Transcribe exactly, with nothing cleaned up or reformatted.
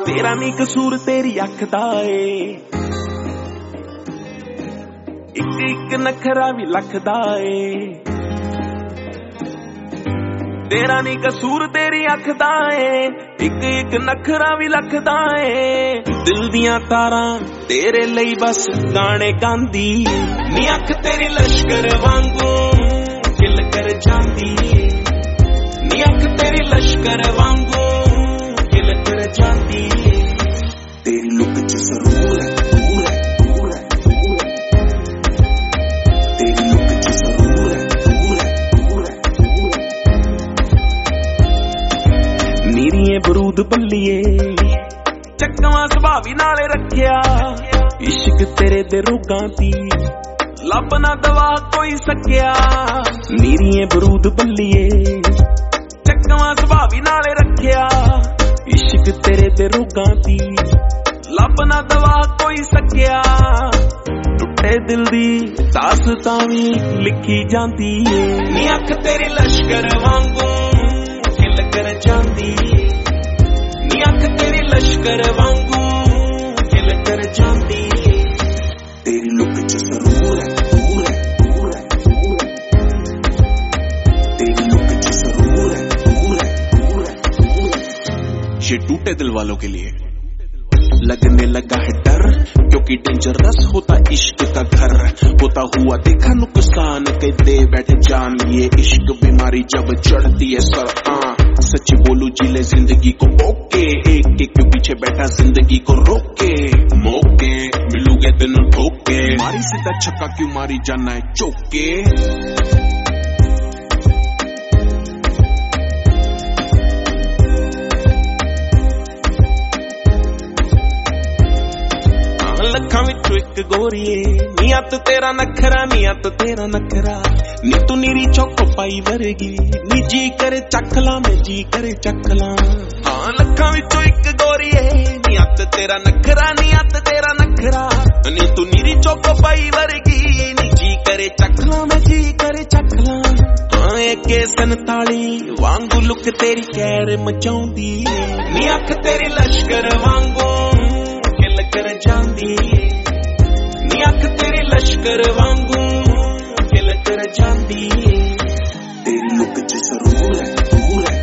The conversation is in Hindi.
तेरा नी कसूर तेरी अख दा ए, इक इक नखरा भी लखदा ए। तेरा नी कसूर तेरी अख दा ए, इक इक नखरा भी लखदा ए। दिल दियां तारां तेरे लई बस गाने गांदी, नी अख तेरी लश्कर वांगू किल कर जांदी, नी अख तेरी लश्कर वांगू किल कर जांदी। तेरी लुक च सरूर है, दूर है, दूर है, दूर है। तेरी लुक च सरूर है, दूर है, दूर है, दूर है। नीरिये बरूद बल्लिए चकवा सुभावी नाले रखिया, इश्क तेरे दे रोगां दी लब ना दवा कोई सकिया। नीरिये बरूद बल्लिए चकवा सुभावी नाले रखिया, इश्क तेरे दे रोगां दी लब ना दवा कोई सकिया। टुटे दिल दी दास्तां वी लिखी जांदी है, नी अख तेरी लश्कर वांगू किल कर जांदी, नी अख तेरी लश्कर वांगू किल कर जांदी। तेरी लुक च सरूर है, दूर है, दूर है, दूर है। तेरी लुक च सरूर है, दूर है, दूर है, दूर है। ये टूटे दिल वालों के लिए लगने लगा है डर, क्योंकि डेंजरस होता इश्क का घर। होता हुआ देखा नुकसान के दे बैठे जान, ये इश्क बीमारी जब चढ़ती है सर। आ, सच बोलू जिले जिंदगी को ओके, एक एक के पीछे बैठा जिंदगी को रोके। मौके मिलूगे तेनों ठोके, मारी सीधा छक्का क्यों मारी जाना है चौके। लखां विचों इक गोरीए, नियत तेरा नखरा, नियत तेरा नखरा। नी तू नीरी चौको पाई वर्गी, नी जी करे चखला मैं जी करे चखला। हाँ लखां विचों इक गोरीए, नियत तेरा नखरा, नियत तेरा नखरा। नी तू नीरी चौको पाई वर्गी, नी जी करे चखला मैं जी करे चखला। हाँ एके संताली वांगू लुक तेरी कैर मचाउंदी, नी अख तेरी लश्कर वांगू किल कर जांदी, नी अख तेरी लश्कर वांगू किल कर जांदी। तेरी लुक च सरूर है, दूर है,